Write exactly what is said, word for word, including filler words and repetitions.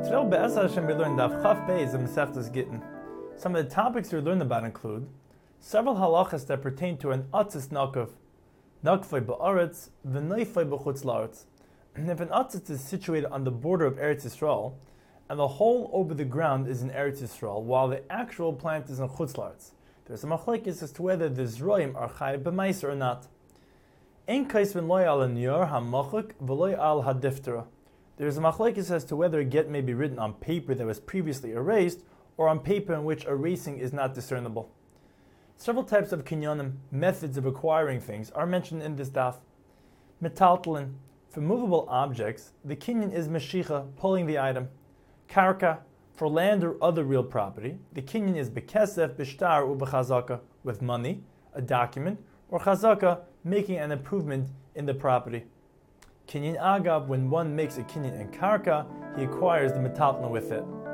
Today, Be'ez Hashem, we learned Daf Chaf Beis of Masechtas Gittin. Some of the topics we learned about include several halachas that pertain to an atzis nakav, nakfei ba'aretz, v'neifei b'chutz la'aretz. And if an atzis is situated on the border of Eretz Yisrael, and the hole over the ground is in Eretz Yisrael, while the actual plant is in chutz la'aretz, there's a machlekes as to whether the zroim are chayav b'maiser or not. Ein kais v'loy al niyar hamachuk v'loy al hadiftera. There is a machlekes as to whether a get may be written on paper that was previously erased, or on paper in which erasing is not discernible. Several types of kinyanim, methods of acquiring things, are mentioned in this daf. Metaltalin, for movable objects, the kinyan is meshicha, pulling the item. Karka, for land or other real property, the kinyan is bekesef, bishtar, or bechazaka, with money, a document, or chazaka, making an improvement in the property. Kinyan agav, when one makes a kinyan in karka, he acquires the metaltalin with it.